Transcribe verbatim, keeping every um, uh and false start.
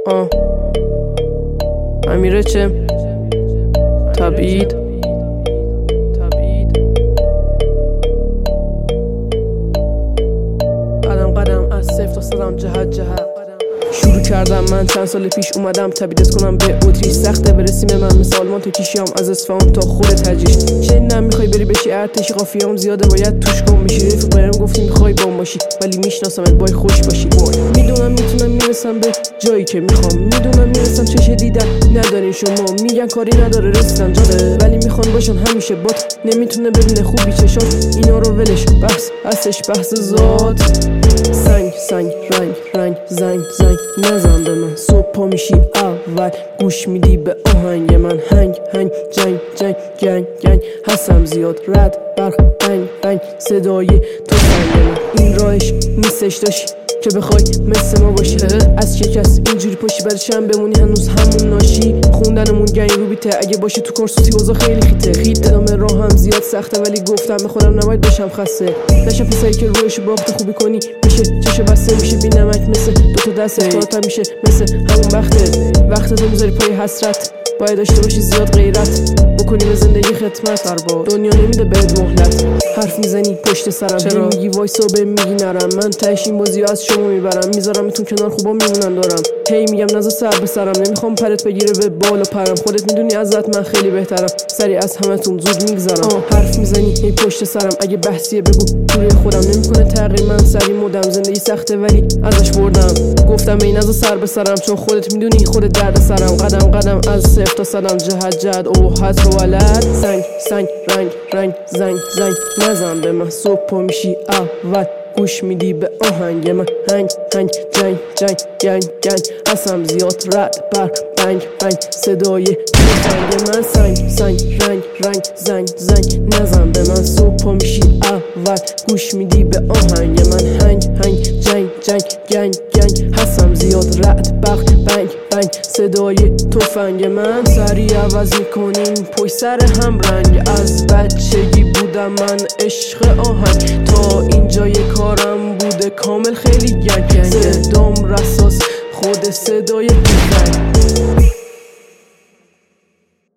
آه امیره چه تبعید قدم قدم از صفر تا صدم جهت جهت شروع کردم من چند سال پیش اومدم تبعیدت کنم به اتریش سخته برسیم من مثل آلمان تو کیشیام از اصفهان تا خود تجریش شنیدم میخوای بری بشی ارتشی قافیه‌ام زیاده باید توش گم بشی رفیق بهم گفتی میخوای بام باشی ولی میشناسمت بای خوش باشی میدونم میتونم میرسم به جایی که میخوام میدونم میرسم چشه دیدن ندارین شما میگن کاری نداره رسیدن جاده ولی میخوان باشن همیشه بات نمیتونه ببینه خوبی چشات اینا رو ولش بحث هستش بحث ذات سنگ سنگ رنگ رنگ زنگ زنگ نزن به من صبح پا میشی اول گوش میدی به آهنگ من هنگ هنگ جنگ جنگ گنگ گنگ هستم زیاد رد برق بنگ بنگ صدای تو سنگ من این راهش نیستش داشی که بخوای مثل ما باشی از شکست اینجوری پاشی بعدشم بمونی هنوز همون ناشی خوندنمون گنگ رو بیته اگه باشه تو کارسوسی اوضاع خیلی خیته خیته ادامه راه هم زیاد سخته ولی گفتم به خودم نباید بشم خسته نشم پسایی که رویش باخت خوبی کنی میشه چشه بسته میشه بی نمک مثل دوتا دست افتادم میشه مثل همون وقته وقتتو میذاری پای حسرت باید داشته باشی زیاد غیرت بکنی به زندگی خدمت دربار دنیا نمیده بهت مهلت حرف میزنی پشت سرم چرا میگی وایسا به میگی نرم من تهش این بازیو از شما میبرم میذارم میتون کنار خوبا میمونن دارم هی میگم نذار سر به سرم نمیخوام پرت بگیره به بالا پرم خودت میدونی ازت من خیلی بهترم سری از همتون زود میگذرم حرف میزنی هی پشت سرم اگه بحثیه بگو توی خودم نمیکنه تغییر من سری مودم زندگی سخته ولی ازش بردم گفتم ای نذار سر به سرم چون خودت میدونی خودت درد سرم قدم قدم از صفر تا صدم جهت جهت او حس و ولد سنگ سنگ رنگ رنگ زنگ زنگ نزن به من صبح پا میشی اول گوش میدی به آهنگ من هنگ هنگ جنگ جنگ گنگ گنگ هستم زیاد رد بر بنگ بنگ صدای سنگ من سنگ سنگ رنگ رنگ زنگ زنگ نزن به من صبح پا میشی اول گوش میدی به آهنگ من هنگ هنگ جنگ جنگ گنگ گنگ هستم زیاد رد بخ بنگ بنگ صدای تفنگ من سری عوض میکنیم پشت سر هم رنگ از بچگی بودم من عشق آهنگ تا اینجای کارم بوده کامل خیلی گنگ صدام رساس خود صدای تفنگ